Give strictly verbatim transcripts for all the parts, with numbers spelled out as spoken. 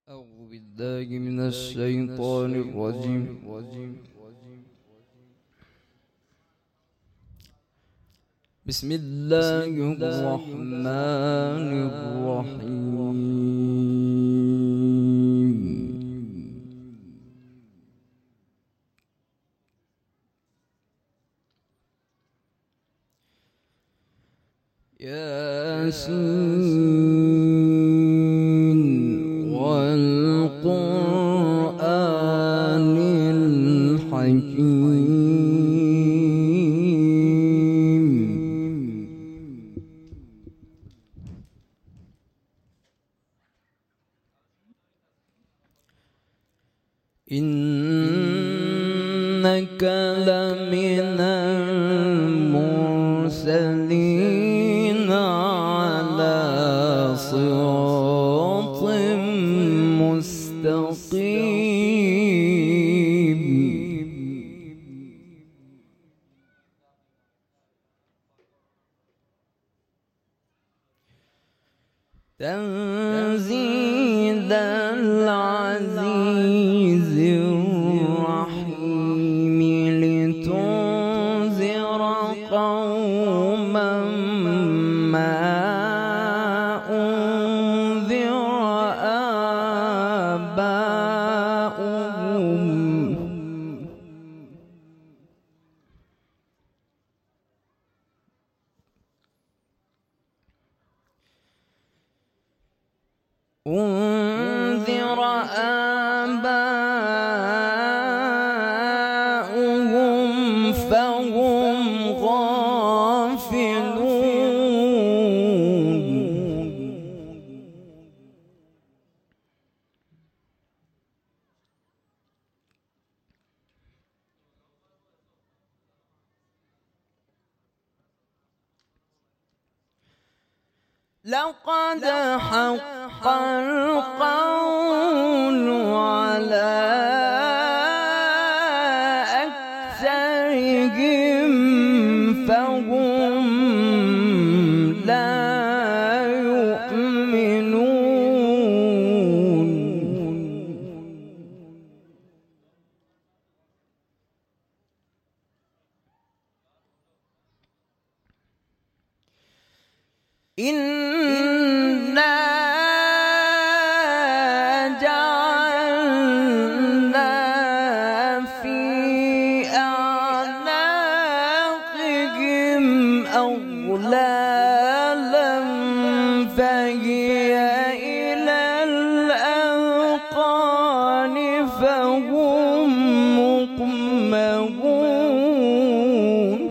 أعوذ بالله من الشيطان الرجيم. بسم الله الرحمن الرحيم. ياسين والقرآن الحكيم. إنك لمن المرسلين على صراط مستقيم. تنزيل العزيز الرحيم لتنذر قوما ما أنذر آباؤهم أنذر آباؤهم فهم غافلون. لقد حق القول على أكثرهم فهم لا يؤمنون. إنا جعلنا في أعناقهم أغلالا فهي إلى الأذقان فهم مقمحون.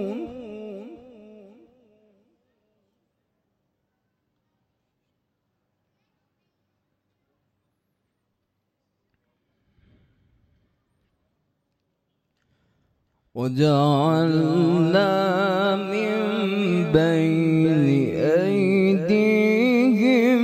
وجعلنا من بين أيديهم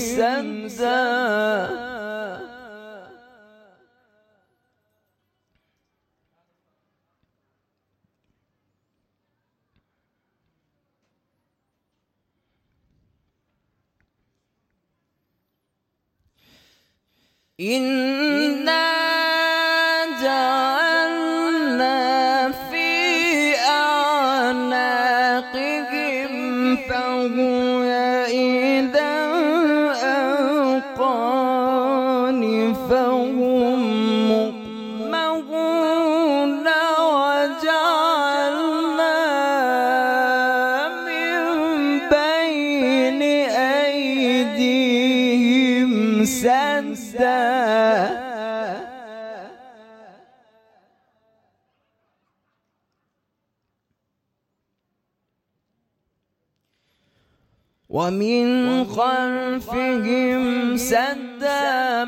سدا إنا جعلنا في أعناقهم فهي إلى الأذقان فهم مقمحون. وجعلنا من بين أيديهم سدا ومن خلفهم سدا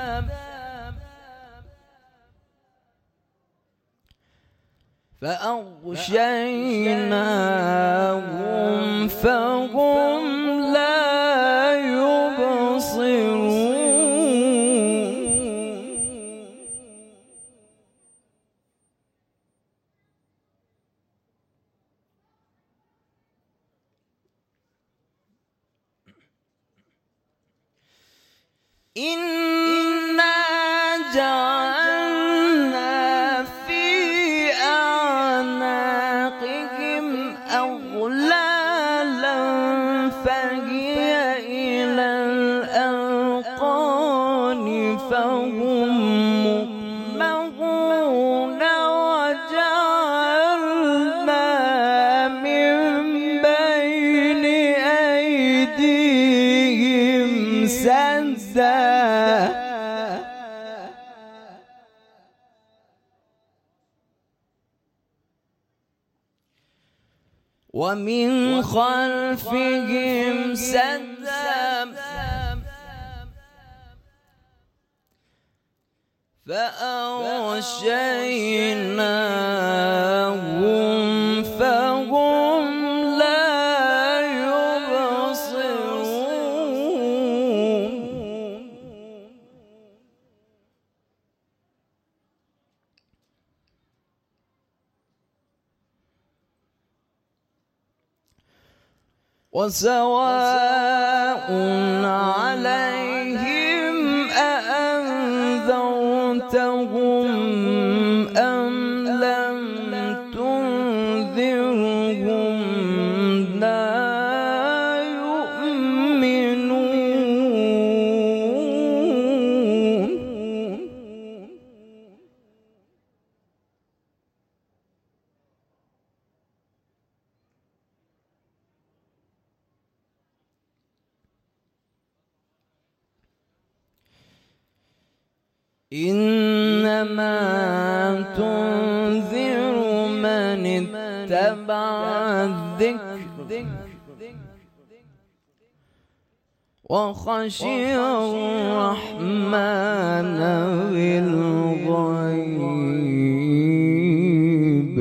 فأغشيناهم فهم لا يبصرون. إن ومن خلفهم سدا فأغشيناهم فهم لا يبصرون وسواء عليهم أأنذرتهم أم لم تنذرهم لا يؤمنون إنما تنذر من اتبع الذكر وخشي الرحمن بالغيب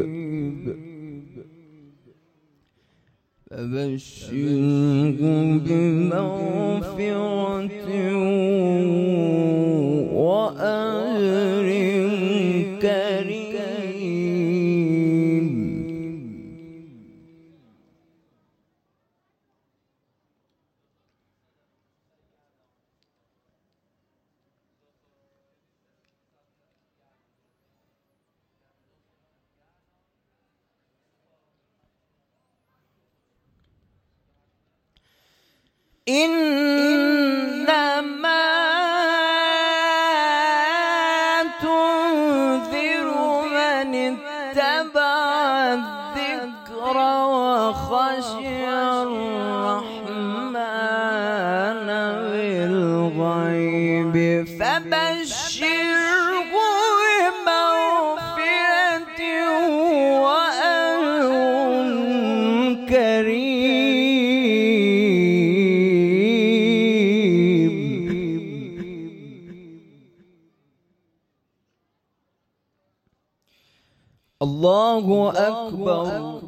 فبشره بمغفرة وأجر كريم. إنما تنذر من اتبع الذكر وخشي الرحمن بالغيب فبشره بمغفرة وأجر كريم. الله أكبر.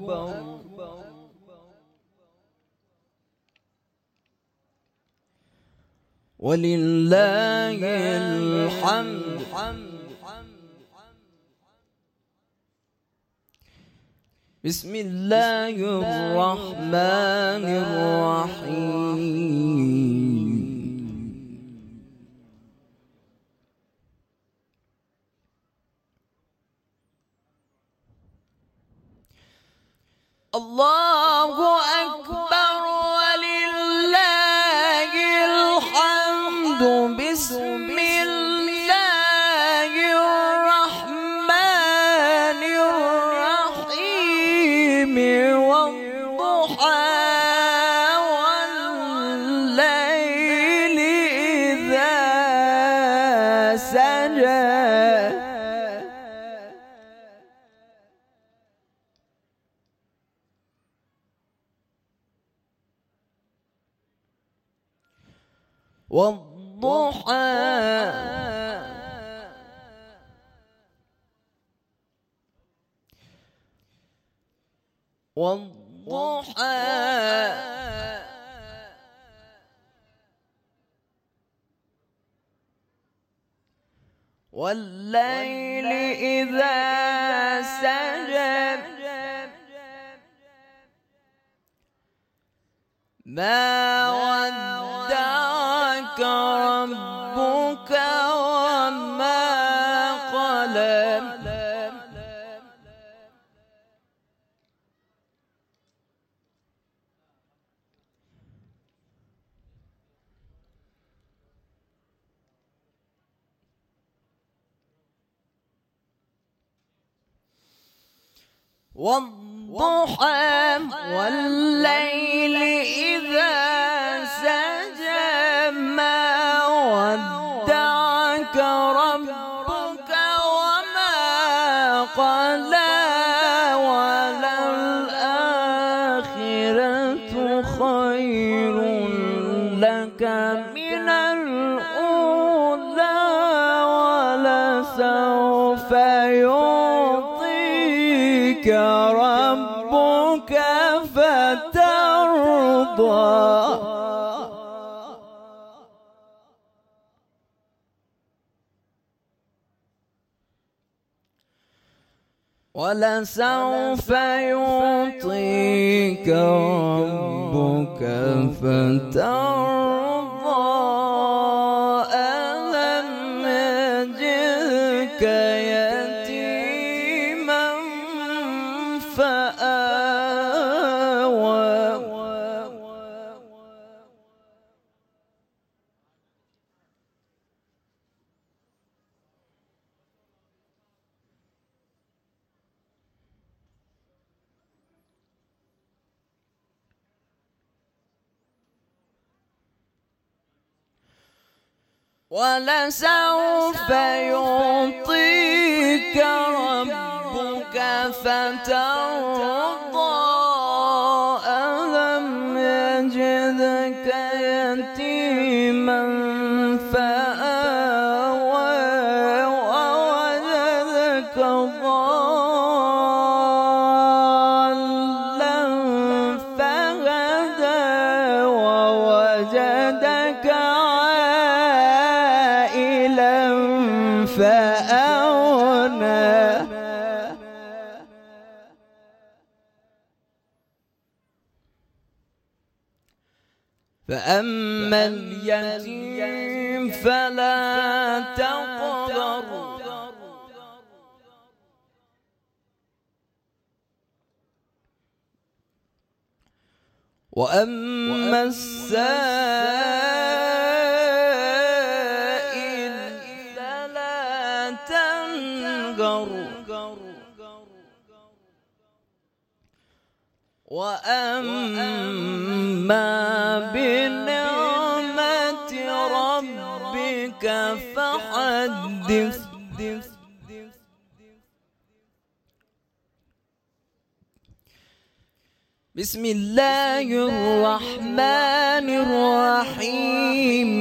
ولله الحمد. بسم الله الرحمن الرحيم. الله أكبر ولله الحمد. بسم الله الرحمن الرحيم. والضحى والليل إذا سجى والضحى والضحى والليل إذا سجى ما ودعك ربك وما قلى. والضحى والليل إذا سجى ما ودعك ربك وما قلى وللآخرة ولسوف يعطيك ربك فترضى ألم يجدك يتيما فآوى ولسوف يعطيك ربك فترضى ألم يجدك يتيما فآوى ووجدك ضالا فهدى ووجدك فأغنى فأما اليتيم فلا تقهر وأما السائل فلا تنهر وأما بنعمة ربك فحدث بسم الله الرحمن الرحيم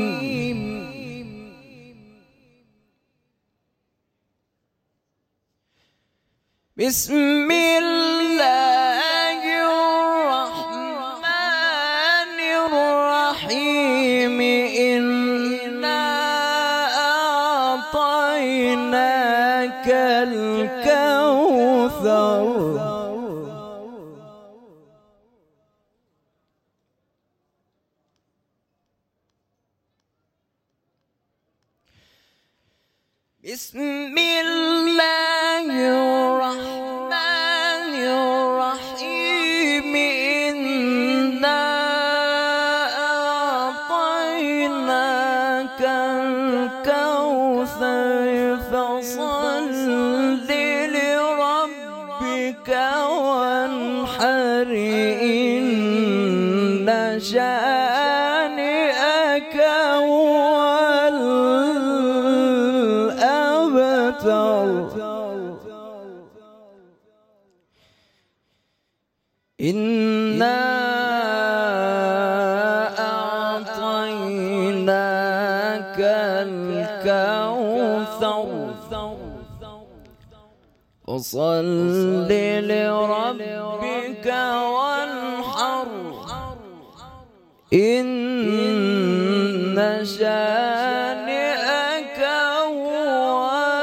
بسم الله الرحمن الرحيم إنا أعطيناك الكوثر بسم الله الرحمن الرحيم إنا أعطيناك الكوثر فصل لربك وانحر إن شانئك هو إنا أعطيناك الكوثر فصل لربك وانحر إن شانئك هو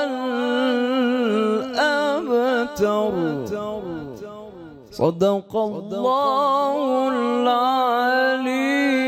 الأبتر صدق الله العليم.